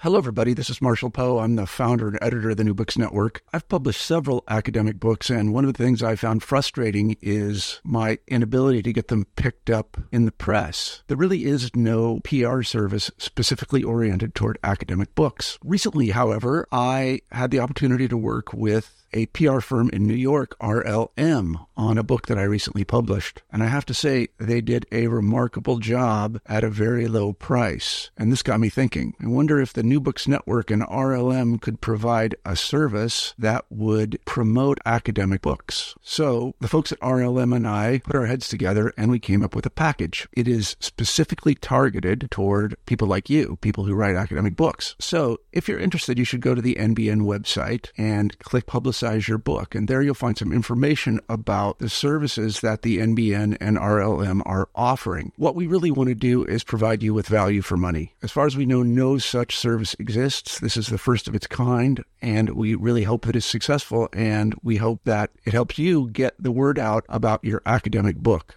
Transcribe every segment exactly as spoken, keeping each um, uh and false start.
Hello, everybody. This is Marshall Poe. I'm the founder and editor of the New Books Network. I've published several academic books, and one of the things I found frustrating is my inability to get them picked up in the press. There really is no P R service specifically oriented toward academic books. Recently, however, I had the opportunity to work with a P R firm in New York, R L M, on a book that I recently published. And I have to say, they did a remarkable job at a very low price. And this got me thinking. I wonder if the New Books Network and R L M could provide a service that would promote academic books. So the folks at R L M and I put our heads together and we came up with a package. It is specifically targeted toward people like you, people who write academic books. So if you're interested, you should go to the N B N website and click Publicize your book. And there you'll find some information about the services that the N B N and R L M are offering. What we really want to do is provide you with value for money. As far as we know, no such service exists. This is the first of its kind, and we really hope that it's successful, and we hope that it helps you get the word out about your academic book.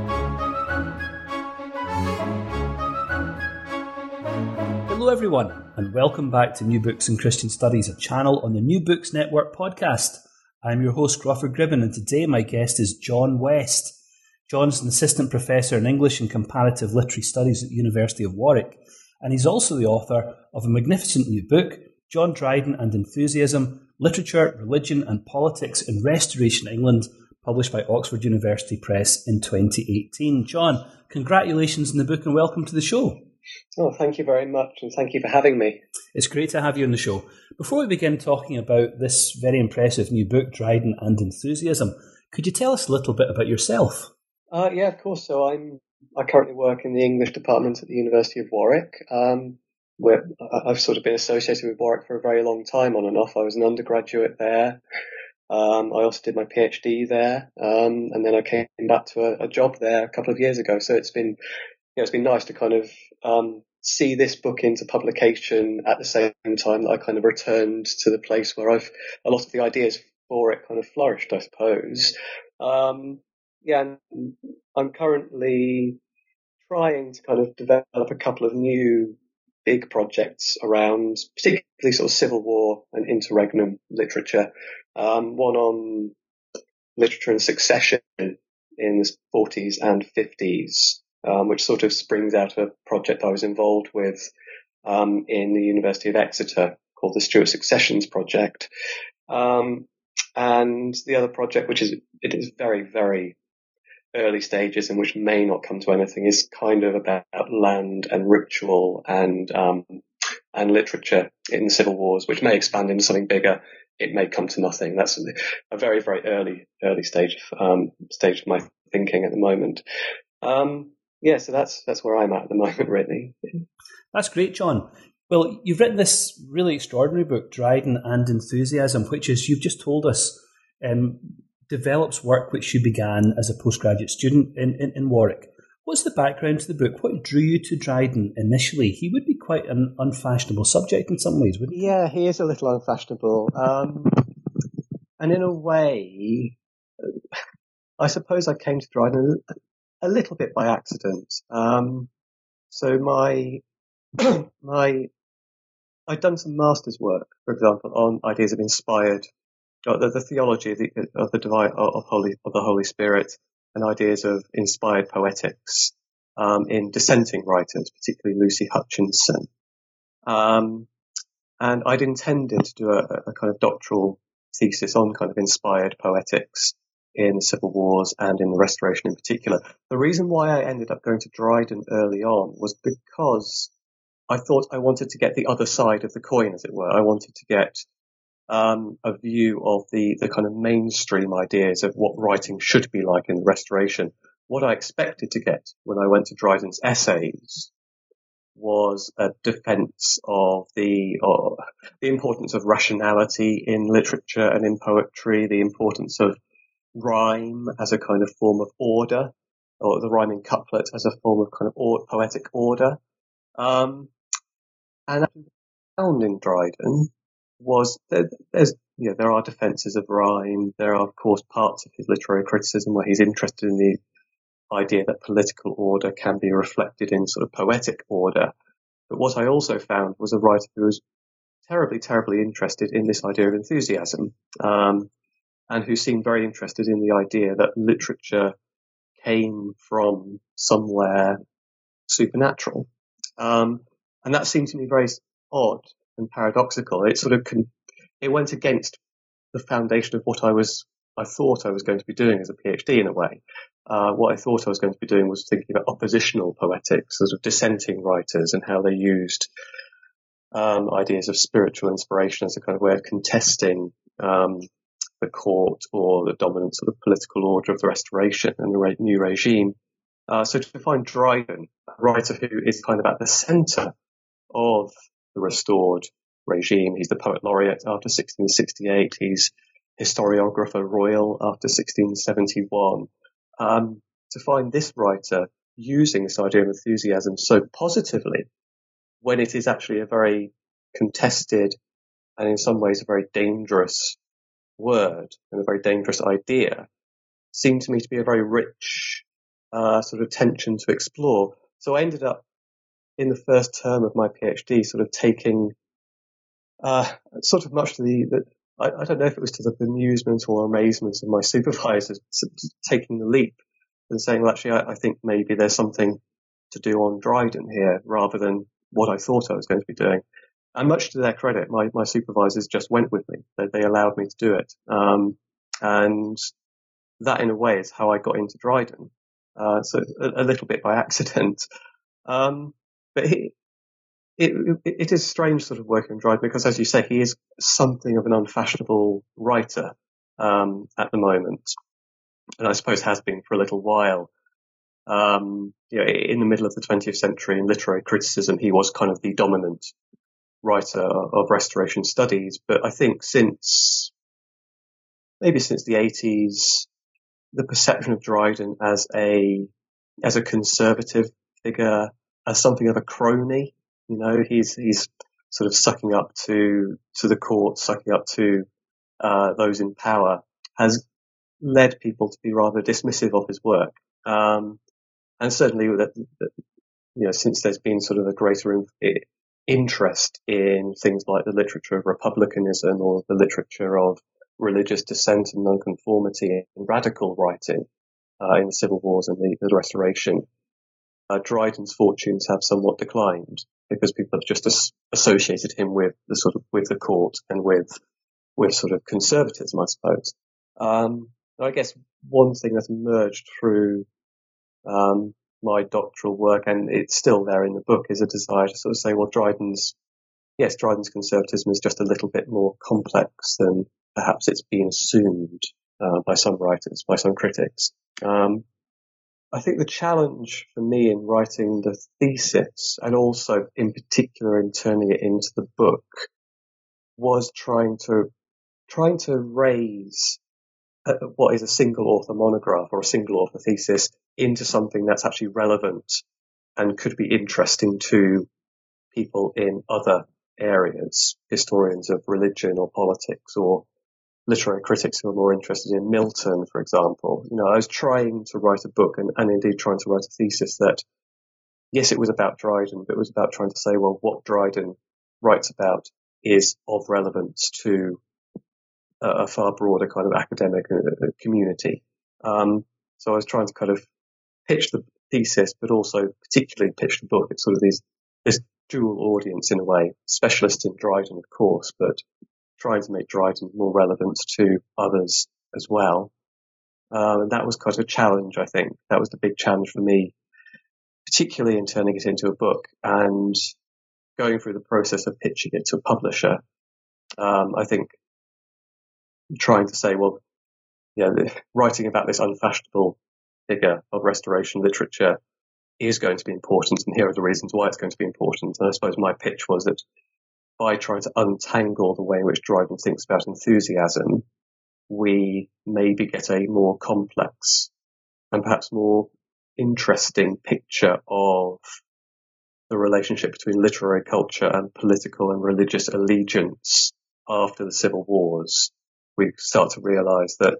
Hello everyone, and welcome back to New Books in Christian Studies, a channel on the New Books Network podcast. I'm your host, Crawford Gribben, and today my guest is John West. John's an assistant professor in English and Comparative Literary Studies at the University of Warwick, and he's also the author of a magnificent new book, John Dryden and Enthusiasm, Literature, Religion and Politics in Restoration England, published by Oxford University Press in twenty eighteen. John, congratulations on the book and welcome to the show. Oh, thank you very much, and thank you for having me. It's great to have you on the show. Before we begin talking about this very impressive new book, Dryden and Enthusiasm, could you tell us a little bit about yourself? Uh, yeah, of course. So I'm I currently work in the English department at the University of Warwick. Um, where I've sort of been associated with Warwick for a very long time, on and off. I was an undergraduate there. Um, I also did my PhD there, um, and then I came back to a, a job there a couple of years ago. So it's been You know, it's been nice to kind of um, see this book into publication at the same time that I kind of returned to the place where I've a lot of the ideas for it kind of flourished, I suppose. Um, yeah, and I'm currently trying to kind of develop a couple of new big projects around particularly sort of Civil War and interregnum literature. Um, one on literature and succession in the forties and fifties. Um, which sort of springs out of a project I was involved with um, in the University of Exeter called the Stuart Successions Project. Um, and the other project, which is it is very, very early stages and which may not come to anything, is kind of about land and ritual and um, and literature in the Civil Wars, which may expand into something bigger. It may come to nothing. That's a very, very early early stage of, um, stage of my thinking at the moment. Um, Yeah, so that's that's where I'm at at the moment, really. That's great, John. Well, you've written this really extraordinary book, Dryden and Enthusiasm, which, as you've just told us, um, develops work which you began as a postgraduate student in, in, in Warwick. What's the background to the book? What drew you to Dryden initially? He would be quite an unfashionable subject in some ways, wouldn't he? Yeah, he is a little unfashionable. Um, and in a way, I suppose I came to Dryden a little bit by accident. Um, so my, my, I'd done some master's work, for example, on ideas of inspired, or the, the theology of the, of the divine, of holy, of the Holy Spirit, and ideas of inspired poetics, um, in dissenting writers, particularly Lucy Hutchinson. Um, and I'd intended to do a, a kind of doctoral thesis on kind of inspired poetics in Civil Wars and in the Restoration in particular. The reason why I ended up going to Dryden early on was because I thought I wanted to get the other side of the coin, as it were. I wanted to get um, a view of the, the kind of mainstream ideas of what writing should be like in the Restoration. What I expected to get when I went to Dryden's essays was a defense of the uh, the importance of rationality in literature and in poetry, the importance of rhyme as a kind of form of order, or the rhyming couplet as a form of kind of or, poetic order. Um, and I found in Dryden was that there's, you know, there are defences of rhyme. There are, of course, parts of his literary criticism where he's interested in the idea that political order can be reflected in sort of poetic order. But what I also found was a writer who was terribly, terribly interested in this idea of enthusiasm, um, and who seemed very interested in the idea that literature came from somewhere supernatural. Um, and that seemed to me very odd and paradoxical. It sort of con- it went against the foundation of what I was, I thought I was going to be doing as a PhD in a way. Uh, what I thought I was going to be doing was thinking about oppositional poetics, sort of dissenting writers and how they used um, ideas of spiritual inspiration as a kind of way of contesting um, the court or the dominant sort of political order of the Restoration and the re- new regime. Uh, so to find Dryden, a writer who is kind of at the centre of the restored regime, he's the poet laureate after sixteen sixty-eight, he's historiographer royal after sixteen seventy-one. Um, to find this writer using this idea of enthusiasm so positively when it is actually a very contested and in some ways a very dangerous word and a very dangerous idea seemed to me to be a very rich uh, sort of tension to explore. So I ended up in the first term of my PhD sort of taking uh, sort of much to the, the I, I don't know if it was to the bemusement or amazement of my supervisors, taking the leap and saying, well, actually, I, I think maybe there's something to do on Dryden here rather than what I thought I was going to be doing. And much to their credit, my, my supervisors just went with me. They, they allowed me to do it. Um, and that, in a way, is how I got into Dryden. Uh, so a, a little bit by accident. Um, but he, it, it, it is strange sort of working on Dryden because, as you say, he is something of an unfashionable writer um, at the moment. And I suppose has been for a little while. Um, you know, in the middle of the twentieth century in literary criticism, he was kind of the dominant writer of Restoration studies. But I think since, maybe since the eighties, the perception of Dryden as a, as a conservative figure, as something of a crony, you know, he's, he's sort of sucking up to, to the court, sucking up to, uh, those in power, has led people to be rather dismissive of his work. Um, and certainly that, that, you know, since there's been sort of a greater in, interest in things like the literature of republicanism or the literature of religious dissent and nonconformity and radical writing uh, in the civil wars and the, the Restoration, uh, Dryden's fortunes have somewhat declined because people have just as- associated him with the sort of with the court and with with sort of conservatism, I suppose. Um, I guess one thing that's emerged through um, my doctoral work, and it's still there in the book, is a desire to sort of say, well, Dryden's, yes, Dryden's conservatism is just a little bit more complex than perhaps it's been assumed uh, by some writers, by some critics. Um, I think the challenge for me in writing the thesis, and also in particular in turning it into the book, was trying to trying to raise uh, what is a single author monograph or a single author thesis into something that's actually relevant and could be interesting to people in other areas, historians of religion or politics or literary critics who are more interested in Milton, for example. You know, I was trying to write a book and, and indeed trying to write a thesis that, yes, it was about Dryden, but it was about trying to say, well, what Dryden writes about is of relevance to a, a far broader kind of academic uh, community. Um, so I was trying to kind of pitch the thesis, but also particularly pitch the book. It's sort of these, this dual audience in a way, specialist in Dryden, of course, but trying to make Dryden more relevant to others as well. Um, and that was quite a challenge, I think. That was the big challenge for me, particularly in turning it into a book and going through the process of pitching it to a publisher. Um, I think trying to say, well, yeah, writing about this unfashionable figure of Restoration literature is going to be important, and here are the reasons why it's going to be important. And I suppose my pitch was that by trying to untangle the way in which Dryden thinks about enthusiasm, we maybe get a more complex and perhaps more interesting picture of the relationship between literary culture and political and religious allegiance after the civil wars. We start to realize that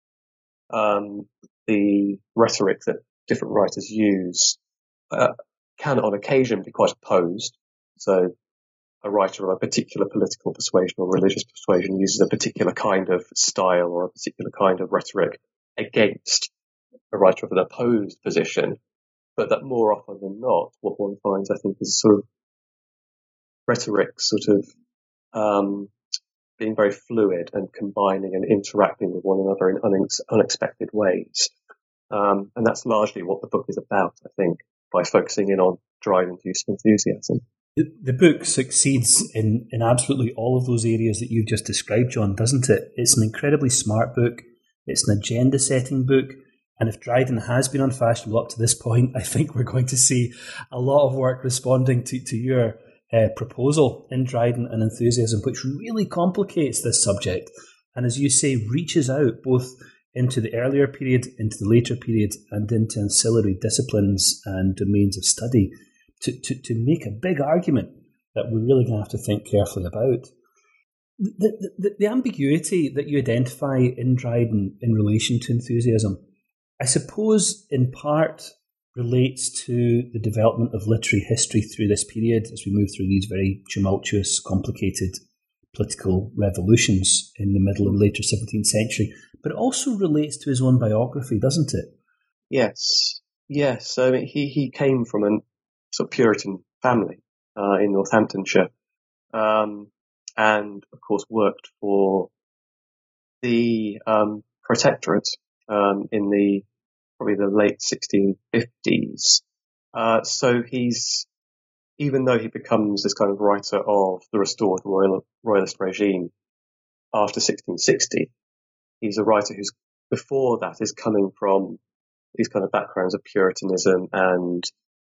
um, the rhetoric that different writers use uh, can on occasion be quite opposed So a writer of a particular political persuasion or religious persuasion uses a particular kind of style or a particular kind of rhetoric against a writer of an opposed position, but that more often than not, what one finds, I think, is sort of rhetoric sort of um, being very fluid and combining and interacting with one another in unex- unexpected ways. Um, and that's largely what the book is about, I think, by focusing in on Dryden's use of enthusiasm. The, the book succeeds in, in absolutely all of those areas that you've just described, John, doesn't it? It's an incredibly smart book. It's an agenda-setting book. And if Dryden has been unfashionable up to this point, I think we're going to see a lot of work responding to, to your uh, proposal in Dryden and Enthusiasm, which really complicates this subject. And as you say, reaches out both into the earlier period, into the later period, and into ancillary disciplines and domains of study to, to, to make a big argument that we're really going to have to think carefully about. The, the, the ambiguity that you identify in Dryden in relation to Enthusiasm, I suppose in part relates to the development of literary history through this period as we move through these very tumultuous, complicated political revolutions in the middle and later seventeenth century, but it also relates to his own biography, doesn't it? Yes, yes. I mean, he, he came from a sort of Puritan family uh, in Northamptonshire, um, and of course worked for the um, Protectorate um, in the probably the late sixteen fifties. Uh, so he's, even though he becomes this kind of writer of the restored royal, royalist regime after sixteen sixty, he's a writer who's before that is coming from these kind of backgrounds of Puritanism and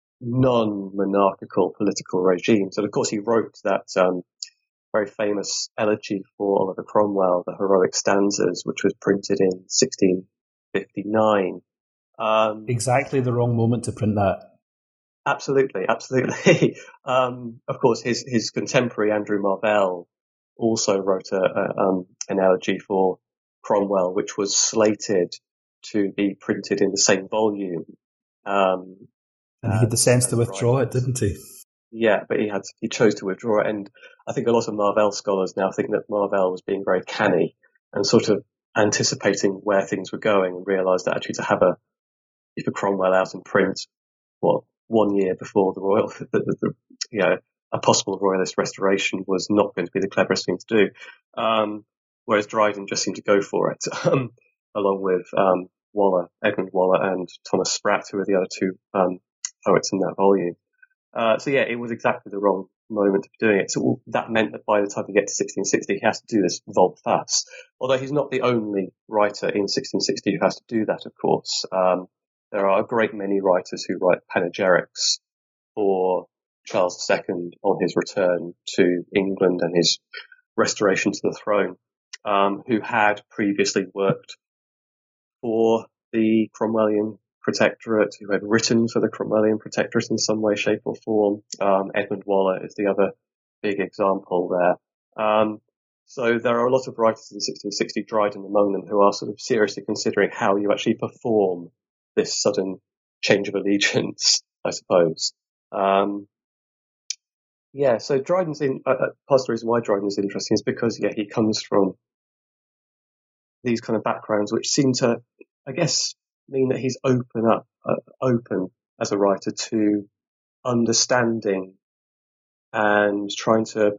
non-monarchical political regimes. And of course he wrote that um, very famous elegy for Oliver Cromwell, the Heroic Stanzas, which was printed in sixteen fifty-nine. Um, exactly the wrong moment to print that. Absolutely, absolutely. um, of course, his his contemporary Andrew Marvell also wrote a, a, um, an elegy for Cromwell, which was slated to be printed in the same volume. Um, and he had the sense to withdraw it, didn't he? Yeah, but he had he chose to withdraw it, and I think a lot of Marvell scholars now think that Marvell was being very canny and sort of anticipating where things were going, and realised that actually to have a if a Cromwell out in print, what, one year before the royal, the, the, the, you know, a possible royalist restoration was not going to be the cleverest thing to do. Um, whereas Dryden just seemed to go for it, um, along with, um, Waller, Edmund Waller and Thomas Sprat, who were the other two, um, poets in that volume. Uh, so yeah, it was exactly the wrong moment to be doing it. So that meant that by the time we get to sixteen sixty, he has to do this volte-face. Although he's not the only writer in sixteen sixty who has to do that, of course. Um, There are a great many writers who write panegyrics for Charles the Second on his return to England and his restoration to the throne, um, who had previously worked for the Cromwellian Protectorate, who had written for the Cromwellian Protectorate in some way, shape or form. Um, Edmund Waller is the other big example there. Um, so there are a lot of writers in sixteen sixty, Dryden among them, who are sort of seriously considering how you actually perform this sudden change of allegiance, I suppose. Um, yeah, so Dryden's in, uh, part of the reason why Dryden is interesting is because, yeah, he comes from these kind of backgrounds which seem to, I guess, mean that he's open up, uh, open as a writer to understanding and trying to,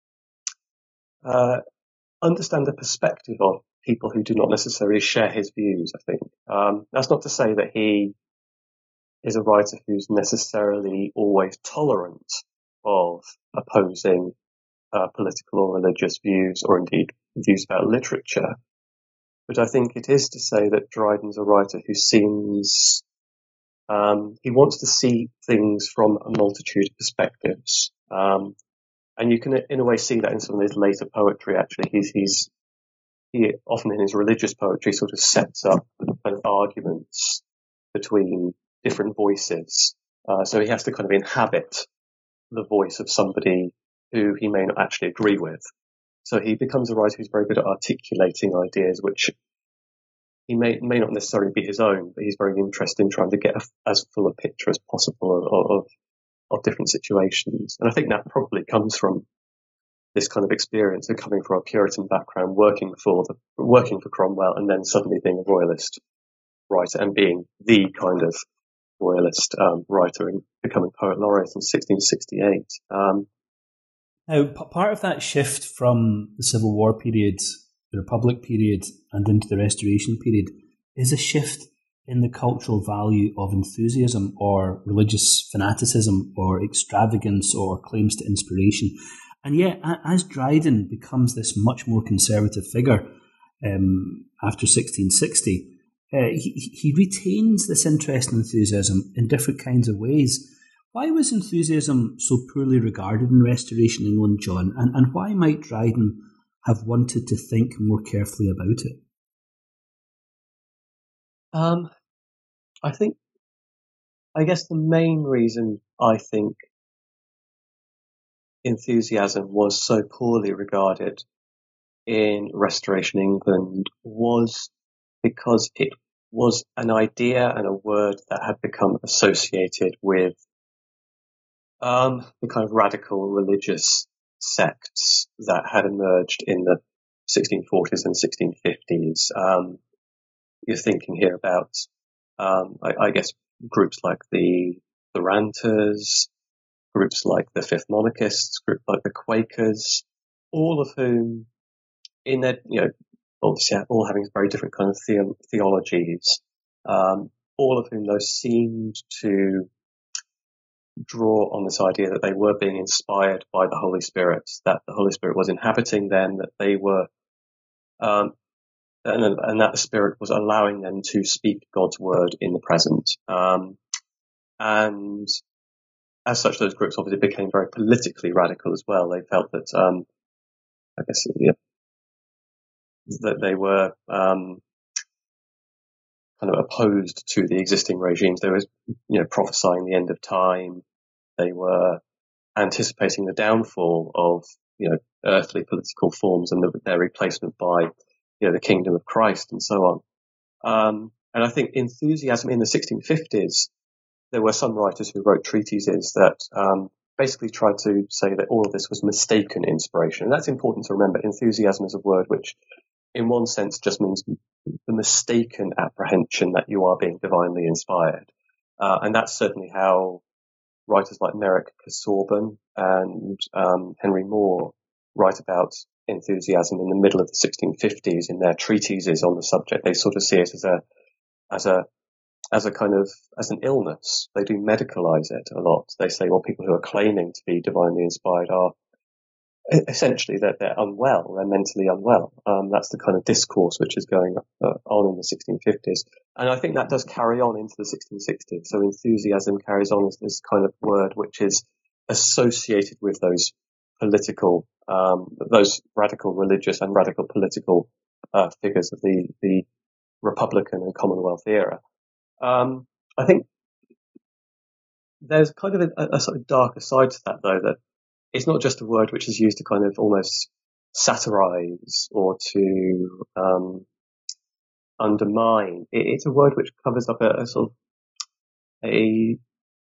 uh, understand the perspective of people who do not necessarily share his views, I think. Um, that's not to say that he is a writer who's necessarily always tolerant of opposing uh, political or religious views, or indeed views about literature. But I think it is to say that Dryden's a writer who seems, um, he wants to see things from a multitude of perspectives. Um, and you can in a way see that in some of his later poetry, actually. He's, he's, he often in his religious poetry sort of sets up kind of arguments between different voices. Uh, so he has to kind of inhabit the voice of somebody who he may not actually agree with. So he becomes a writer who's very good at articulating ideas which he may may not necessarily be his own, but he's very interested in trying to get a, as full a picture as possible of, of, of different situations. And I think that probably comes from this kind of experience of coming from a Puritan background, working for the, working for Cromwell, and then suddenly being a royalist writer and being the kind of royalist um, writer and becoming poet laureate in sixteen sixty-eight. Um, now, p- part of that shift from the Civil War period, the Republic period, and into the Restoration period is a shift in the cultural value of enthusiasm or religious fanaticism or extravagance or claims to inspiration. And yet, as Dryden becomes this much more conservative figure um, after sixteen sixty, uh, he, he retains this interest and enthusiasm in different kinds of ways. Why was enthusiasm so poorly regarded in Restoration England, John? And, and why might Dryden have wanted to think more carefully about it? Um, I think, I guess the main reason I think enthusiasm was so poorly regarded in Restoration England was because it was an idea and a word that had become associated with um, the kind of radical religious sects that had emerged in the sixteen forties and sixteen fifties. Um, you're thinking here about, um, I, I guess, groups like the the Ranters, groups like the Fifth Monarchists, groups like the Quakers, all of whom, in their, you know, obviously all having very different kind of the- theologies, um, all of whom those seemed to draw on this idea that they were being inspired by the Holy Spirit, that the Holy Spirit was inhabiting them, that they were, um, and, and that the Spirit was allowing them to speak God's word in the present. Um, and as such, those groups obviously became very politically radical as well. They felt that, um, I guess, yeah, that they were um, kind of opposed to the existing regimes. They were, you know, prophesying the end of time. They were anticipating the downfall of, you know, earthly political forms and the, their replacement by, you know, the kingdom of Christ and so on. Um, and I think enthusiasm in the sixteen fifties, there were some writers who wrote treatises that um, basically tried to say that all of this was mistaken inspiration. And that's important to remember. Enthusiasm is a word which, in one sense, just means the mistaken apprehension that you are being divinely inspired. Uh, and that's certainly how writers like Merrick Casaubon and um, Henry Moore write about enthusiasm in the middle of the sixteen fifties in their treatises on the subject. They sort of see it as a, as a, as a kind of, as an illness. They do medicalize it a lot. They say, well, people who are claiming to be divinely inspired are essentially that they're, they're unwell, they're mentally unwell. Um, that's the kind of discourse which is going uh, on in the sixteen fifties. And I think that does carry on into the sixteen sixties. So enthusiasm carries on as this kind of word which is associated with those political, um, those radical religious and radical political uh, figures of the, the Republican and Commonwealth era. Um, I think there's kind of a, a sort of darker side to that, though, that it's not just a word which is used to kind of almost satirize or to um, undermine. It, it's a word which covers up a, a sort of a,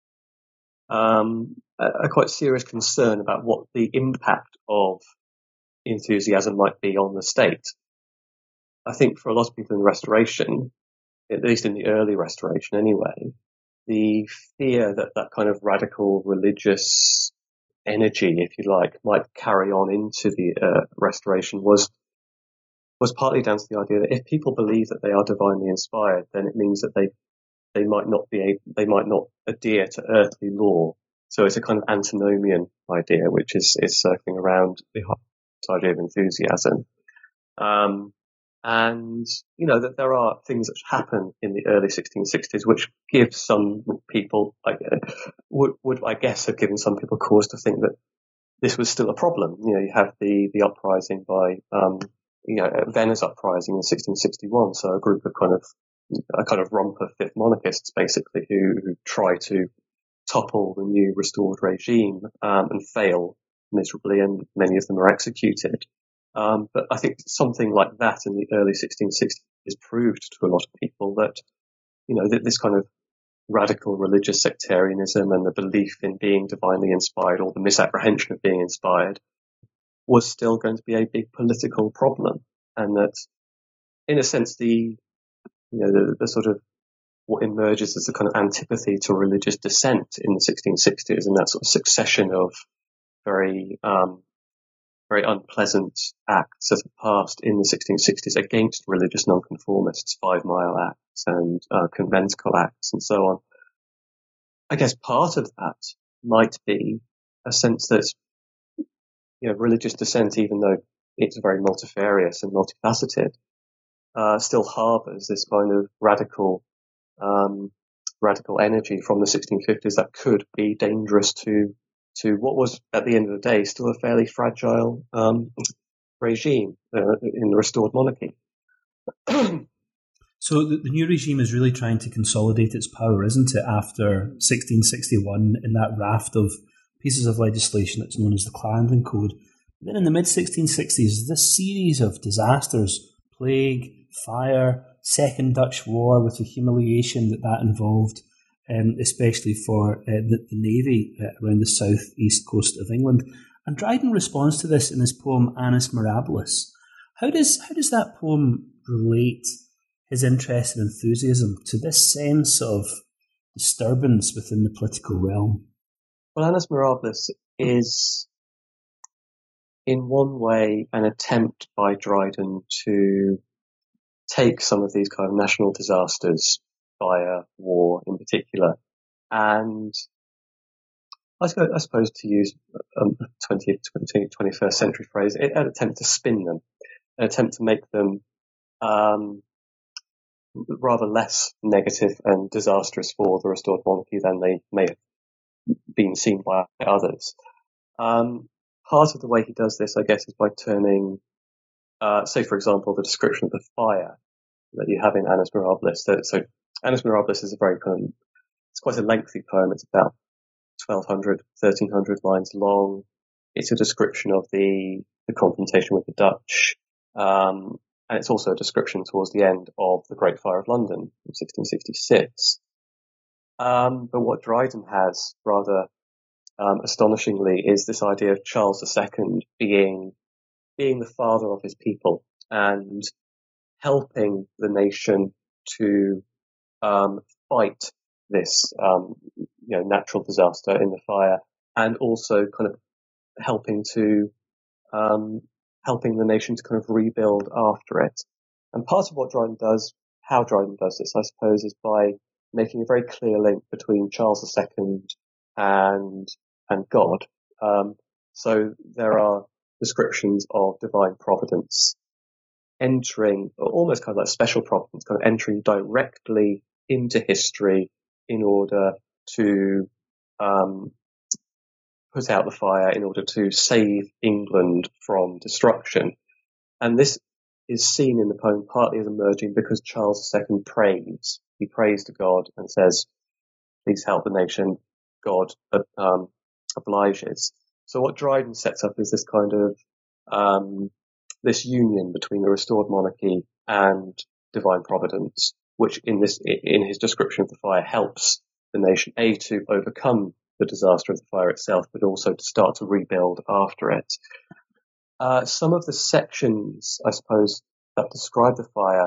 um, a, a quite serious concern about what the impact of enthusiasm might be on the state. I think for a lot of people in the Restoration, at least in the early Restoration anyway, the fear that that kind of radical religious energy, if you like, might carry on into the uh, Restoration was was partly down to the idea that if people believe that they are divinely inspired, then it means that they they might not be able, they might not adhere to earthly law. So it's a kind of antinomian idea, which is is circling around the idea of enthusiasm. Um, and you know that there are things that happen in the early sixteen sixties which give some people, like, would would I guess have given some people cause to think that this was still a problem. You know, you have the the uprising by um, you know Venice uprising in sixteen sixty-one. So a group of kind of a kind of romper Fifth Monarchists basically who, who try to topple the new restored regime um, and fail miserably, and many of them are executed. Um, but I think something like that in the early sixteen sixties proved to a lot of people that, you know, that this kind of radical religious sectarianism and the belief in being divinely inspired, or the misapprehension of being inspired, was still going to be a big political problem. And that, in a sense, the, you know, the, the sort of what emerges as a kind of antipathy to religious dissent in the sixteen sixties, and that sort of succession of very, um, very unpleasant acts that have passed in the sixteen sixties against religious nonconformists, Five Mile Acts and uh, conventicle acts and so on. I guess part of that might be a sense that, you know, religious dissent, even though it's very multifarious and multifaceted, uh, still harbours this kind of radical, um, radical energy from the sixteen fifties that could be dangerous to, to what was, at the end of the day, still a fairly fragile, um, regime, uh, in the restored monarchy. So the, the new regime is really trying to consolidate its power, isn't it, after sixteen sixty-one, in that raft of pieces of legislation that's known as the Clarendon Code. Then in the mid sixteen sixties, this series of disasters, plague, fire, Second Dutch War with the humiliation that that involved, um, especially for uh, the, the Navy uh, around the south-east coast of England. And Dryden responds to this in his poem Annus Mirabilis. How does, how does that poem relate his interest and enthusiasm to this sense of disturbance within the political realm? Well, Annus Mirabilis is, in one way, an attempt by Dryden to take some of these kind of national disasters, fire, war in particular, and I suppose, I suppose to use a twentieth, twenty-first century phrase, an attempt to spin them, an attempt to make them um, rather less negative and disastrous for the restored monarchy than they may have been seen by others. Um, part of the way he does this, I guess, is by turning, uh, say, for example, the description of the fire that you have in Annus Mirabilis. So, so Annus Mirabilis is a very kind of, it's quite a lengthy poem. It's about twelve hundred, thirteen hundred lines long. It's a description of the, the confrontation with the Dutch. Um, and it's also a description towards the end of the Great Fire of London in sixteen sixty-six. Um, but what Dryden has, rather um, astonishingly, is this idea of Charles the Second being being the father of his people and helping the nation to um, fight this um, you know natural disaster in the fire, and also kind of helping to um, helping the nation to kind of rebuild after it. And part of what Dryden does, how Dryden does this, I suppose, is by making a very clear link between Charles the Second and and God. Um, so there are descriptions of divine providence entering, almost kind of like special providence, kind of entering directly into history in order to um, put out the fire, in order to save England from destruction. And this is seen in the poem partly as emerging because Charles the Second prays. He prays to God and says, please help the nation. God um, obliges. So what Dryden sets up is this kind of um, this union between the restored monarchy and divine providence, which in this in his description of the fire helps the nation, A, to overcome the disaster of the fire itself, but also to start to rebuild after it. Uh, some of the sections, I suppose, that describe the fire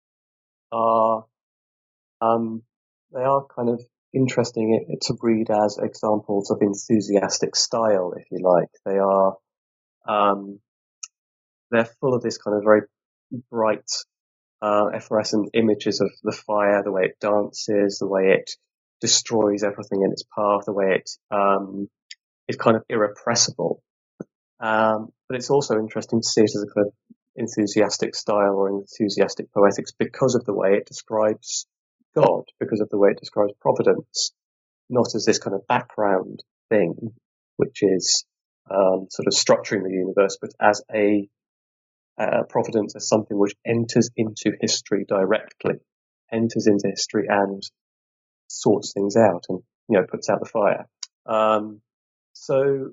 are um, they are kind of interesting to read as examples of enthusiastic style, if you like. They are um, they're full of this kind of very bright, uh, efflorescent images of the fire, the way it dances, the way it destroys everything in its path, the way it um, is kind of irrepressible. Um, but it's also interesting to see it as a kind of enthusiastic style or enthusiastic poetics because of the way it describes God, because of the way it describes providence, not as this kind of background thing, which is um, sort of structuring the universe, but as a uh, providence as something which enters into history directly, enters into history and sorts things out and, you know, puts out the fire. Um, so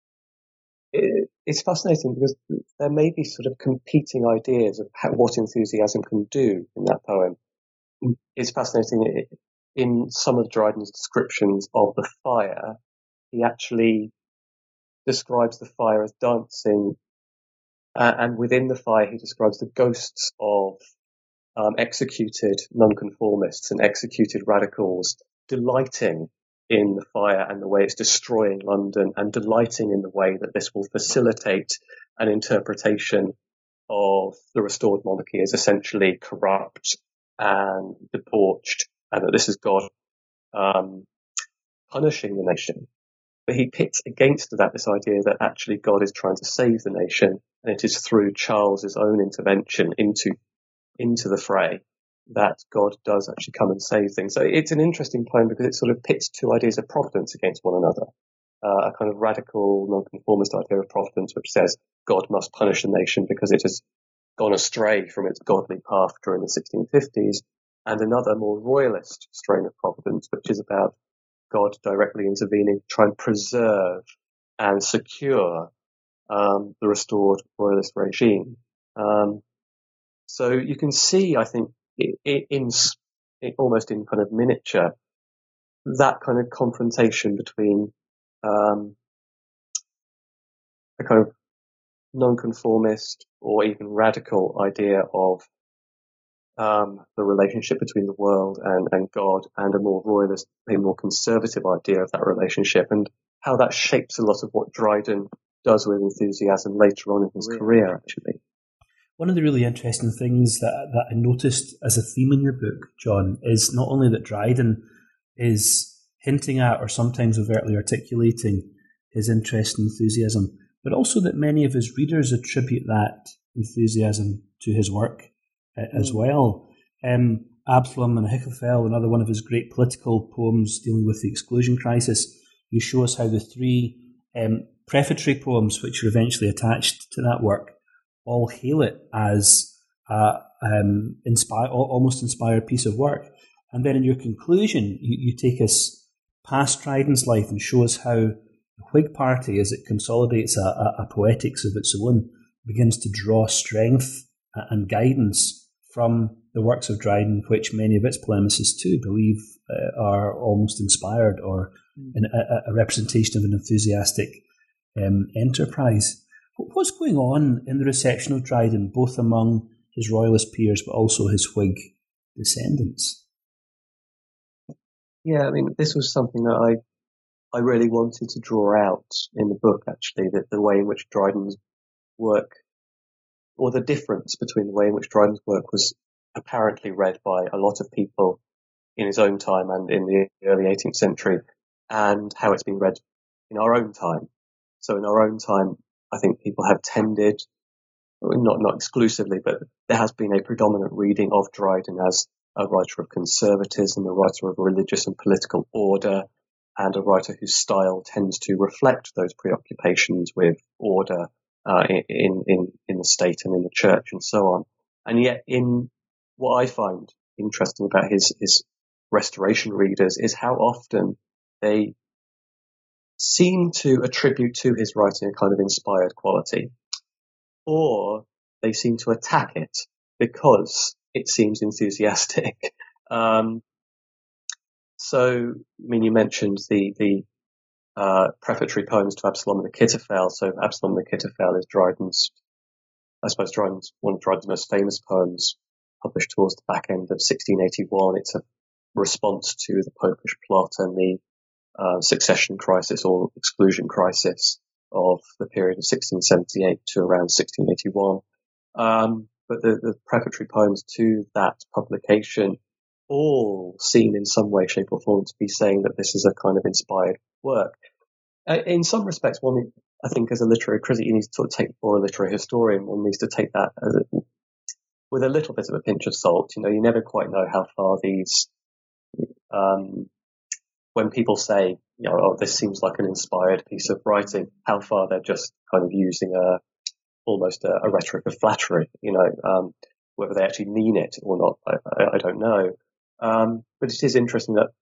it, it's fascinating because there may be sort of competing ideas of how, what enthusiasm can do in that poem. It's fascinating. It, in some of Dryden's descriptions of the fire, he actually describes the fire as dancing, uh, and within the fire he describes the ghosts of um, executed nonconformists and executed radicals delighting in the fire and the way it's destroying London, and delighting in the way that this will facilitate an interpretation of the restored monarchy as essentially corrupt and debauched, and that this is God um, punishing the nation. But he pits against that this idea that actually God is trying to save the nation, and it is through Charles's own intervention into into the fray that God does actually come and save things. So it's an interesting poem because it sort of pits two ideas of providence against one another. Uh, a kind of radical nonconformist idea of providence which says God must punish the nation because it has gone astray from its godly path during the sixteen fifties, and another more royalist strain of providence which is about God directly intervening to try and preserve and secure um, the restored royalist regime. Um, so you can see, I think, it, it, in it, almost in kind of miniature, that kind of confrontation between um, a kind of nonconformist or even radical idea of um, the relationship between the world and, and God, and a more royalist, a more conservative idea of that relationship, and how that shapes a lot of what Dryden does with enthusiasm later on in his really? career, actually. One of the really interesting things that, that I noticed as a theme in your book, John, is not only that Dryden is hinting at or sometimes overtly articulating his interest and enthusiasm, but also that many of his readers attribute that enthusiasm to his work uh, mm. as well. Um, Absalom and Ahithophel, another one of his great political poems dealing with the exclusion crisis, you show us how the three um, prefatory poems which are eventually attached to that work all hail it as a um, inspire, almost inspired piece of work. And then in your conclusion, you, you take us past Dryden's life and show us how the Whig Party, as it consolidates a, a, a poetics of its own, begins to draw strength and guidance from the works of Dryden, which many of its polemicists too believe uh, are almost inspired or an, a, a representation of an enthusiastic um, enterprise. What's going on in the reception of Dryden, both among his royalist peers but also his Whig descendants? Yeah, I mean, this was something that I I really wanted to draw out in the book, actually, that the way in which Dryden's work, or the difference between the way in which Dryden's work was apparently read by a lot of people in his own time and in the early eighteenth century, and how it's been read in our own time. So in our own time, I think people have tended, not not exclusively, but there has been a predominant reading of Dryden as a writer of conservatism, a writer of religious and political order, and a writer whose style tends to reflect those preoccupations with order uh, in, in, in the state and in the church and so on. And yet in what I find interesting about his, his Restoration readers is how often they seem to attribute to his writing a kind of inspired quality, or they seem to attack it because it seems enthusiastic. Um, so, I mean, you mentioned the, the, uh, prefatory poems to Absalom and Achitophel. So Absalom and Achitophel is Dryden's, I suppose Dryden's, one of Dryden's most famous poems, published towards the back end of sixteen eighty-one. It's a response to the Popish plot and the, uh, succession crisis or exclusion crisis of the period of sixteen seventy-eight to around sixteen eighty-one. Um, but the, the prefatory poems to that publication all seem in some way, shape or form to be saying that this is a kind of inspired work. Uh, in some respects, one, I think as a literary critic, you need to sort of take, or a literary historian, one needs to take that as a, with a little bit of a pinch of salt. You know, you never quite know how far these, um, when people say, you know, oh, this seems like an inspired piece of writing, how far they're just kind of using a, almost a, a rhetoric of flattery, you know, um, whether they actually mean it or not, I, I, I don't know. Um, but it is interesting that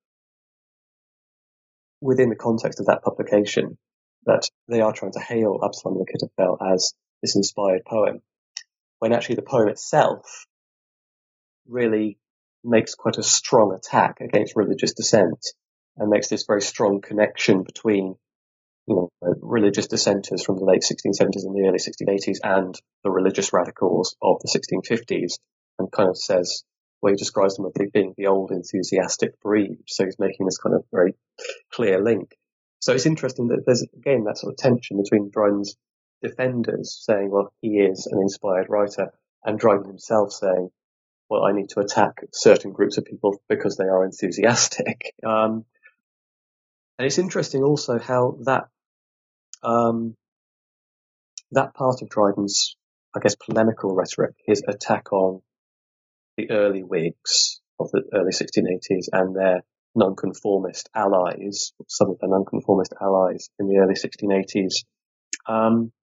within the context of that publication, that they are trying to hail Absalom and Achitophel as this inspired poem, when actually the poem itself really makes quite a strong attack against religious dissent and makes this very strong connection between, you know, religious dissenters from the late sixteen seventies and the early sixteen eighties and the religious radicals of the sixteen fifties, and kind of says, well, he describes them as being the old enthusiastic breed. So he's making this kind of very clear link. So it's interesting that there's, again, that sort of tension between Dryden's defenders saying, well, he is an inspired writer, and Dryden himself saying, well, I need to attack certain groups of people because they are enthusiastic. Um, and it's interesting also how that um, that part of Dryden's, I guess, polemical rhetoric, his attack on the early Whigs of the early sixteen eighties and their nonconformist allies, some of their nonconformist allies in the early sixteen eighties, um,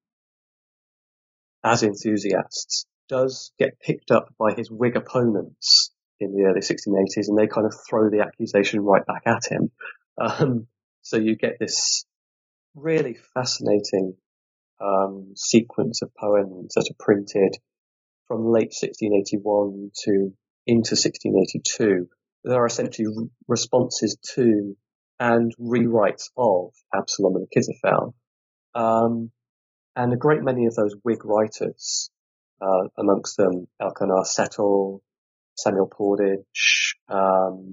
as enthusiasts, does get picked up by his Whig opponents in the early sixteen eighties, and they kind of throw the accusation right back at him. Um, so you get this really fascinating um, sequence of poems that are printed from late sixteen eighty-one to into sixteen eighty-two. There are essentially r- responses to and rewrites of Absalom and Achitophel. Um, and a great many of those Whig writers, uh, amongst them Elkanah Settle, Samuel Pordage, um,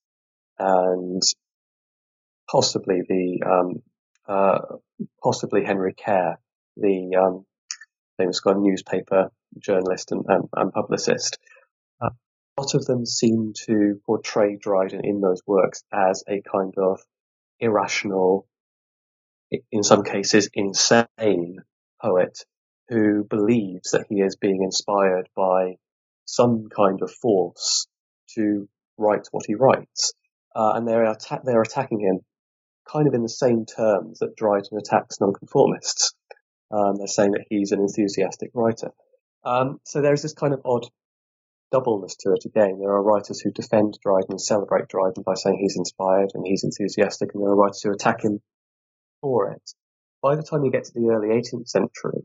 and possibly the, um, uh, possibly Henry Kerr, the, um, famous kind of newspaper journalist and, and, and publicist. Uh, a lot of them seem to portray Dryden in those works as a kind of irrational, in some cases insane poet who believes that he is being inspired by some kind of force to write what he writes. Uh, and they're, atta- they're attacking him kind of in the same terms that Dryden attacks nonconformists. Um, they're saying that he's an enthusiastic writer. Um, so there's this kind of odd doubleness to it again. There are writers who defend Dryden and celebrate Dryden by saying he's inspired and he's enthusiastic, and there are writers who attack him for it. By the time you get to the early eighteenth century,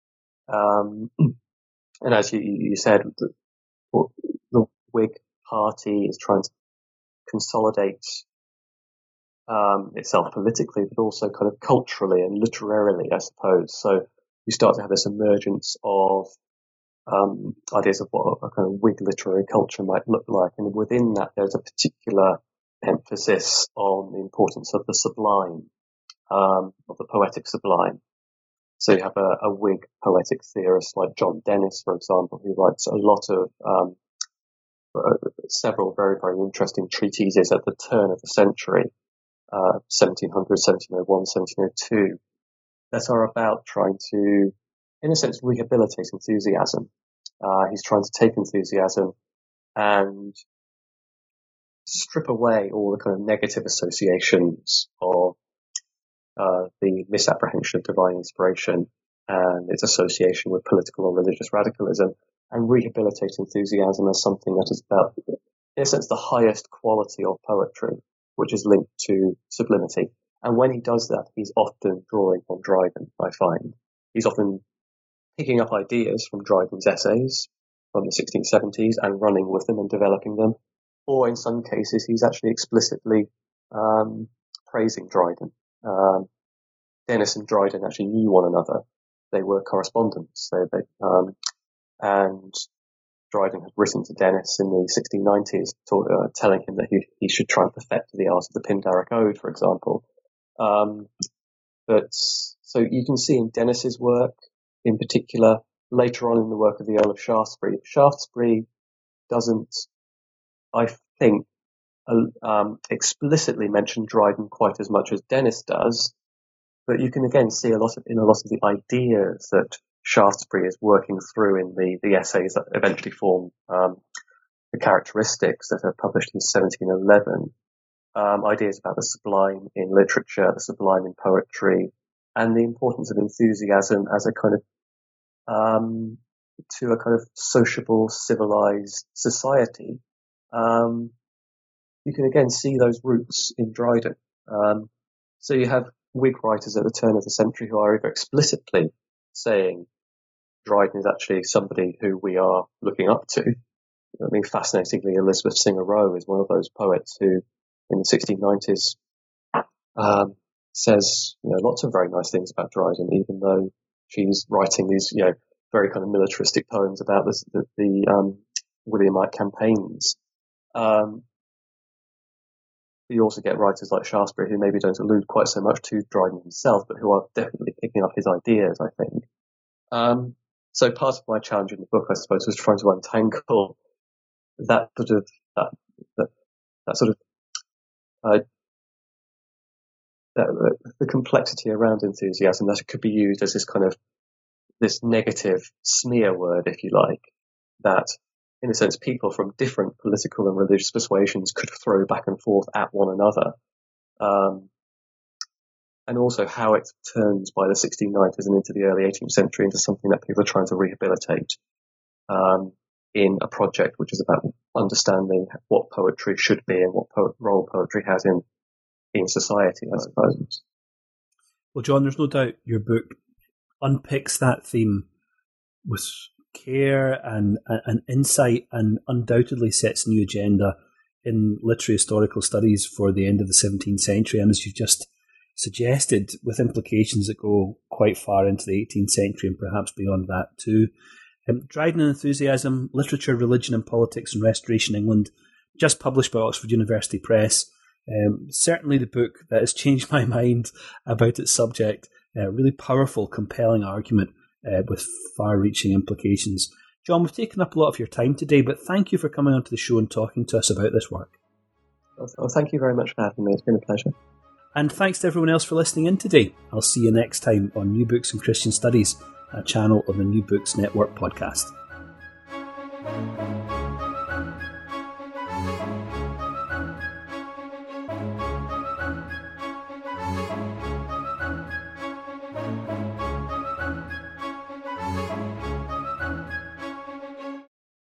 um, and as you, you said, the, the Whig party is trying to consolidate um, itself politically, but also kind of culturally and literarily, I suppose. So you start to have this emergence of um, ideas of what a kind of Whig literary culture might look like, and within that, there's a particular emphasis on the importance of the sublime, um, of the poetic sublime. So you have a, a Whig poetic theorist like John Dennis, for example, who writes a lot of um, uh, several very, very interesting treatises at the turn of the century, uh, seventeen hundred, seventeen oh one, seventeen oh two, that are about trying to, in a sense, rehabilitate enthusiasm. Uh, he's trying to take enthusiasm and strip away all the kind of negative associations of uh, the misapprehension of divine inspiration and its association with political or religious radicalism, and rehabilitate enthusiasm as something that is about, in a sense, the highest quality of poetry, which is linked to sublimity. And when he does that, he's often drawing on Dryden, I find. He's often picking up ideas from Dryden's essays from the sixteen seventies and running with them and developing them. Or in some cases, he's actually explicitly um, praising Dryden. Um, Dennis and Dryden actually knew one another. They were correspondents. So they, um, and Dryden had written to Dennis in the sixteen nineties, to, uh, telling him that he, he should try and perfect the art of the Pindaric Ode, for example. Um, but so you can see in Dennis's work, in particular, later on in the work of the Earl of Shaftesbury, Shaftesbury doesn't, I think, uh, um, explicitly mention Dryden quite as much as Dennis does. But you can again see a lot of, in a lot of the ideas that Shaftesbury is working through in the, the essays that eventually form um, the characteristics that are published in seventeen eleven. Um, ideas about the sublime in literature, the sublime in poetry, and the importance of enthusiasm as a kind of um, to a kind of sociable, civilized society. Um, you can again see those roots in Dryden. Um, so you have Whig writers at the turn of the century who are either explicitly saying Dryden is actually somebody who we are looking up to, I mean, fascinatingly, Elizabeth Singer Rowe is one of those poets who, in the sixteen nineties, um, says, you know, lots of very nice things about Dryden, even though she's writing these, you know, very kind of militaristic poems about this, the, the um, Williamite campaigns. Um, you also get writers like Shaftesbury who maybe don't allude quite so much to Dryden himself, but who are definitely picking up his ideas, I think. Um, so part of my challenge in the book, I suppose, was trying to untangle that sort of, that, that, that sort of, uh, that, the complexity around enthusiasm, that it could be used as this kind of, this negative smear word, if you like, that in a sense people from different political and religious persuasions could throw back and forth at one another. Um, and also how it turns by the sixteen nineties and into the early eighteenth century into something that people are trying to rehabilitate, um, in a project which is about understanding what poetry should be and what po- role poetry has in, in society, I suppose. Well, John, there's no doubt your book unpicks that theme with care and, and insight, and undoubtedly sets a new agenda in literary historical studies for the end of the seventeenth century, and as you've just suggested, with implications that go quite far into the eighteenth century and perhaps beyond that too. Um, Dryden and Enthusiasm, Literature, Religion and Politics in Restoration England, just published by Oxford University Press. Um, certainly the book that has changed my mind about its subject. A really powerful, compelling argument uh, with far-reaching implications. John, we've taken up a lot of your time today, but thank you for coming onto the show and talking to us about this work. Well, thank you very much for having me. It's been a pleasure. And thanks to everyone else for listening in today. I'll see you next time on New Books in Christian Studies, a channel on the New Books Network podcast.